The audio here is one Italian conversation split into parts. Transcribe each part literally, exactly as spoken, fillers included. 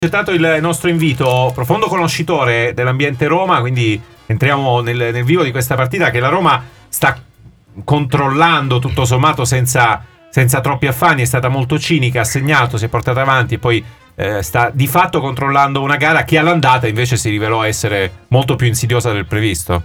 accettato il nostro invito, profondo conoscitore dell'ambiente Roma, quindi entriamo nel, nel vivo di questa partita che la Roma sta controllando tutto sommato senza, senza troppi affanni, è stata molto cinica, ha segnato, si è portata avanti e poi eh, sta di fatto controllando una gara che all'andata invece si rivelò essere molto più insidiosa del previsto.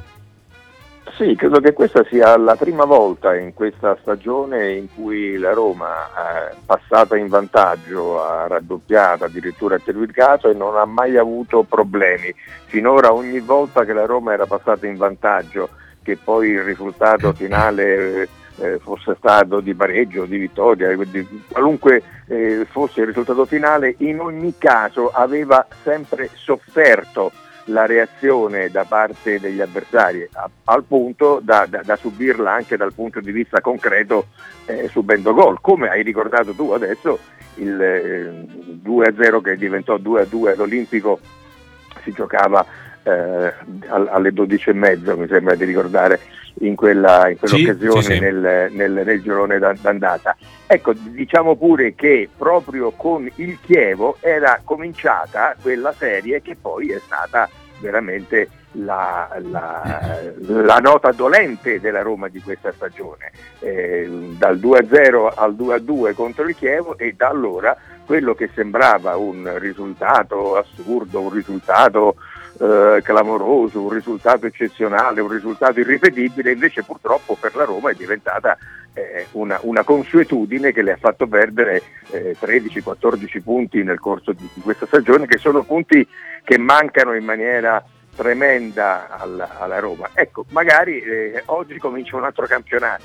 Sì, credo che questa sia la prima volta in questa stagione in cui la Roma è passata in vantaggio, ha raddoppiato, addirittura ha triplicato e non ha mai avuto problemi. Finora ogni volta che la Roma era passata in vantaggio, che poi il risultato finale eh, fosse stato di pareggio, di vittoria, di, qualunque eh, fosse il risultato finale, in ogni caso aveva sempre sofferto la reazione da parte degli avversari, a, al punto da, da, da subirla anche dal punto di vista concreto, eh, subendo gol, come hai ricordato tu adesso il eh, due a zero che diventò due a due all'Olimpico si giocava eh, alle dodici e mezzo, mi sembra di ricordare, in quella in quell'occasione sì, sì, sì. Nel, nel, nel girone d'andata. Ecco, diciamo pure che proprio con il Chievo era cominciata quella serie che poi è stata veramente la, la, la nota dolente della Roma di questa stagione, eh, dal due a zero al due a due contro il Chievo, e da allora quello che sembrava un risultato assurdo, un risultato Eh, clamoroso, un risultato eccezionale, un risultato irripetibile, invece purtroppo per la Roma è diventata eh, una, una consuetudine che le ha fatto perdere eh, tredici quattordici punti nel corso di, di questa stagione, che sono punti che mancano in maniera tremenda alla, alla Roma. Ecco, magari eh, oggi comincia un altro campionato.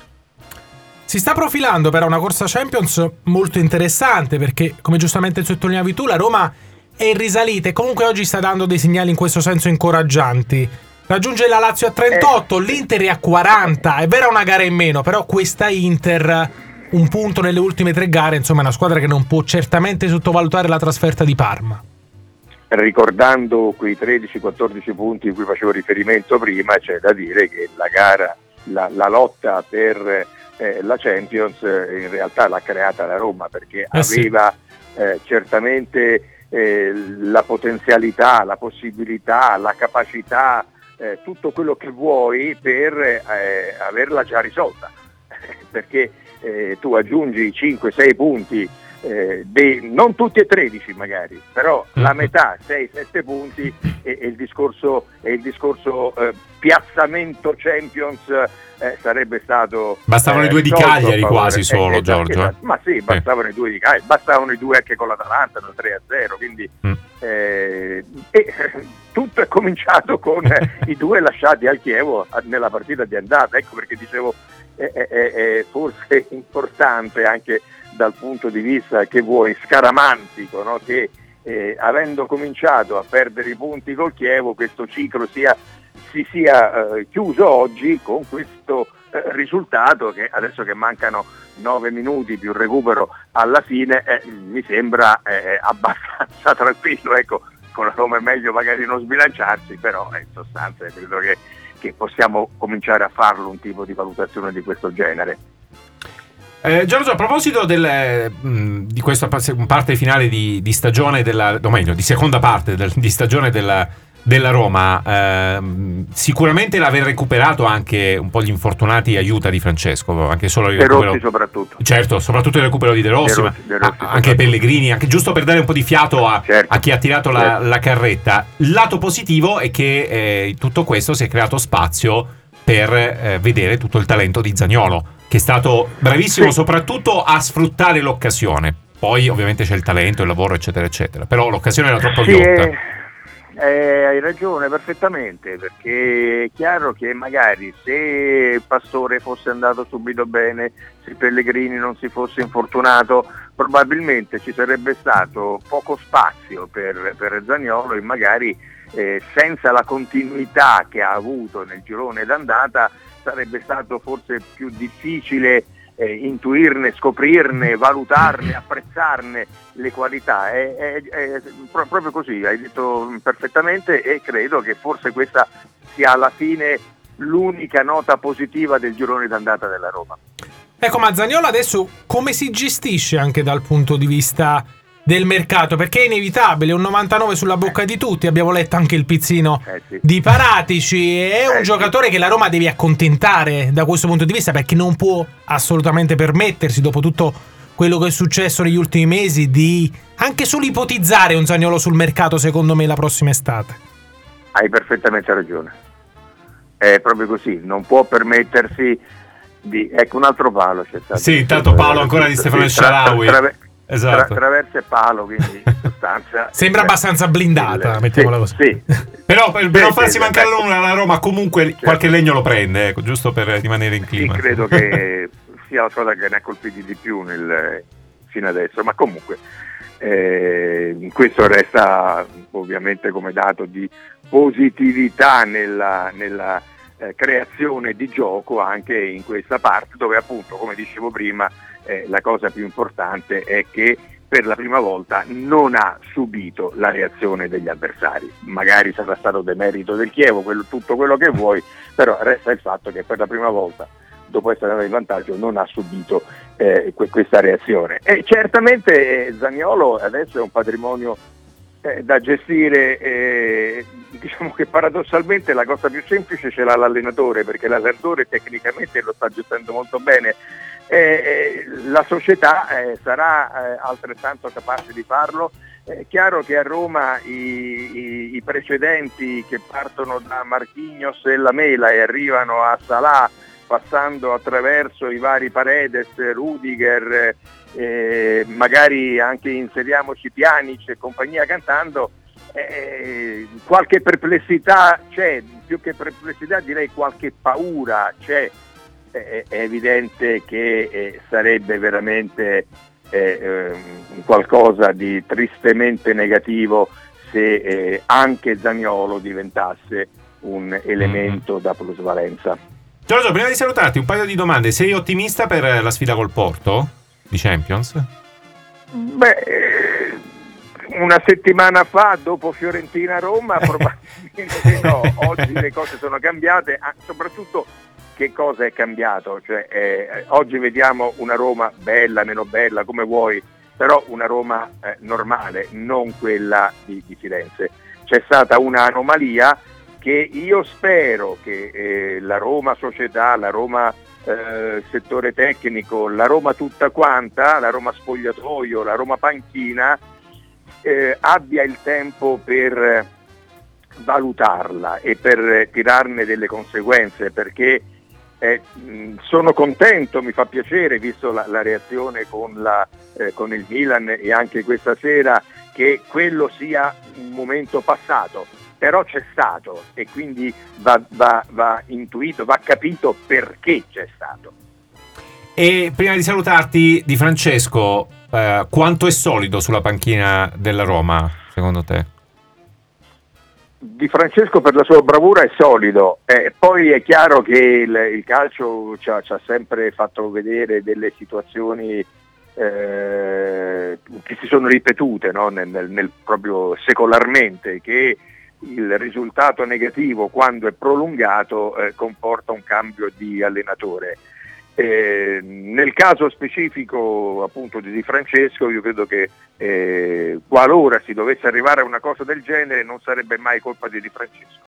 Si sta profilando però una corsa Champions molto interessante, perché come giustamente sottolineavi tu, la Roma è in risalita e comunque oggi sta dando dei segnali in questo senso incoraggianti. Raggiunge la Lazio a trentotto, eh. l'Inter è a quaranta, è vera una gara in meno, però questa Inter, un punto nelle ultime tre gare, insomma è una squadra che non può certamente sottovalutare la trasferta di Parma. Ricordando quei tredici quattordici punti a cui facevo riferimento prima, c'è da dire che la gara, la, la lotta per eh, la Champions eh, in realtà l'ha creata la Roma, perché eh aveva sì. eh, certamente Eh, la potenzialità, la possibilità, la capacità, eh, tutto quello che vuoi per eh, averla già risolta, perché eh, tu aggiungi cinque sei punti, eh, dei, non tutti e tredici magari, però la metà, sei sette punti, e, e il discorso, e il discorso eh, piazzamento Champions eh, sarebbe stato... Bastavano eh, i due di Cagliari quasi solo, eh, Giorgio. Esatto. Ma sì, bastavano eh. i due di Cagliari, bastavano i due anche con l'Atalanta, da tre a zero, quindi mm. eh, e, tutto è cominciato con i due lasciati al Chievo nella partita di andata. Ecco perché dicevo è, è, è forse importante anche dal punto di vista, che vuoi, scaramantico, no? Che eh, avendo cominciato a perdere i punti col Chievo, questo ciclo sia si sia eh, chiuso oggi con questo eh, risultato, che adesso che mancano nove minuti più recupero alla fine eh, mi sembra eh, abbastanza tranquillo. Ecco, con la Roma è meglio magari non sbilanciarsi, però eh, in sostanza credo che, che possiamo cominciare a farlo un tipo di valutazione di questo genere. Eh, Giorgio, a proposito del, mh, di questa parte finale di, di stagione della, o meglio, di seconda parte del, di stagione della, della Roma, ehm, sicuramente l'aver recuperato anche un po' gli infortunati aiuta Di Francesco, anche solo il De recupero, Rossi soprattutto. Certo, soprattutto il recupero di De Rossi, De Rossi, De Rossi ma anche Pellegrini, anche giusto per dare un po' di fiato a, certo, a chi ha tirato certo. la, la carretta. Il lato positivo è che eh, in tutto questo si è creato spazio per eh, vedere tutto il talento di Zaniolo, che è stato bravissimo sì. soprattutto a sfruttare l'occasione. Poi ovviamente c'è il talento, il lavoro, eccetera eccetera, però l'occasione era troppo sì, ghiotta. Eh, eh, hai ragione perfettamente, perché è chiaro che magari se Pastore fosse andato subito bene, se Pellegrini non si fosse infortunato, probabilmente ci sarebbe stato poco spazio per, per Zaniolo, e magari eh, senza la continuità che ha avuto nel girone d'andata sarebbe stato forse più difficile eh, intuirne, scoprirne, valutarne, apprezzarne le qualità. È, è, è pro- proprio così, hai detto perfettamente, e credo che forse questa sia alla fine l'unica nota positiva del girone d'andata della Roma. Ecco, ma Zaniolo adesso come si gestisce anche dal punto di vista del mercato, perché è inevitabile, un novantanove sulla bocca di tutti, abbiamo letto anche il pizzino Eh, sì. di Paratici, è un Eh, giocatore sì. che la Roma deve accontentare da questo punto di vista, perché non può assolutamente permettersi, dopo tutto quello che è successo negli ultimi mesi, di anche solo ipotizzare un Zaniolo sul mercato, secondo me, la prossima estate. Hai perfettamente ragione, è proprio così, non può permettersi di... Ecco, un altro palo c'è stato. Sì, intanto Paolo ancora di Stefano El Sì, tra- tra- Shaarawy. tra- Esatto. tra- traversa e palo, quindi in sostanza... Sembra eh, abbastanza blindata, il- mettiamola sì, così. sì. Però per, per Sì, non farsi sì, mancare ecco. nulla, la Roma comunque Certo. qualche legno lo prende, ecco, giusto per rimanere in Sì, clima. credo che sia la squadra che ne ha colpiti di più nel, fino adesso, ma comunque eh, questo resta ovviamente come dato di positività nella, nella eh, creazione di gioco anche in questa parte, dove appunto, come dicevo prima, eh, la cosa più importante è che per la prima volta non ha subito la reazione degli avversari. Magari sarà stato demerito del Chievo, quello, tutto quello che vuoi, però resta il fatto che per la prima volta, dopo essere andato in vantaggio, non ha subito eh, que- questa reazione. E certamente eh, Zaniolo adesso è un patrimonio eh, da gestire, eh, diciamo che paradossalmente la cosa più semplice ce l'ha l'allenatore, perché l'allenatore tecnicamente lo sta gestendo molto bene. Eh, eh, la società eh, sarà eh, altrettanto capace di farlo. È chiaro che a Roma i, i, i precedenti che partono da Marquinhos e Lamela e arrivano a Salah, passando attraverso i vari Paredes, Rudiger, eh, magari anche inseriamoci Pjanic e compagnia cantando, eh, qualche perplessità c'è, più che perplessità direi qualche paura c'è. È evidente che eh, sarebbe veramente eh, eh, qualcosa di tristemente negativo se eh, anche Zaniolo diventasse un elemento mm-hmm. da plusvalenza. Giorgio, prima di salutarti un paio di domande. Sei ottimista per la sfida col Porto di Champions? Beh, eh, una settimana fa dopo Fiorentina-Roma probabilmente no, oggi le cose sono cambiate, soprattutto che cosa è cambiato? Cioè, eh, oggi vediamo una Roma bella, meno bella, come vuoi, però una Roma eh, normale, non quella di, di Firenze. C'è stata un'anomalia che io spero che eh, la Roma società, la Roma eh, settore tecnico, la Roma tutta quanta, la Roma spogliatoio, la Roma panchina, eh, abbia il tempo per valutarla e per tirarne delle conseguenze, perché Eh, sono contento, mi fa piacere, visto la, la reazione con, la, eh, con il Milan e anche questa sera, che quello sia un momento passato, però c'è stato e quindi va, va, va intuito, va capito perché c'è stato. E prima di salutarti, Di Francesco, eh, quanto è solido sulla panchina della Roma, secondo te? Di Francesco per la sua bravura è solido, eh, poi è chiaro che il, il calcio ci ha, ci ha sempre fatto vedere delle situazioni eh, che si sono ripetute, no? nel, nel, nel proprio secolarmente, che il risultato negativo quando è prolungato eh, comporta un cambio di allenatore. Eh, nel caso specifico appunto di Di Francesco, io credo che eh, qualora si dovesse arrivare a una cosa del genere non sarebbe mai colpa di Di Francesco,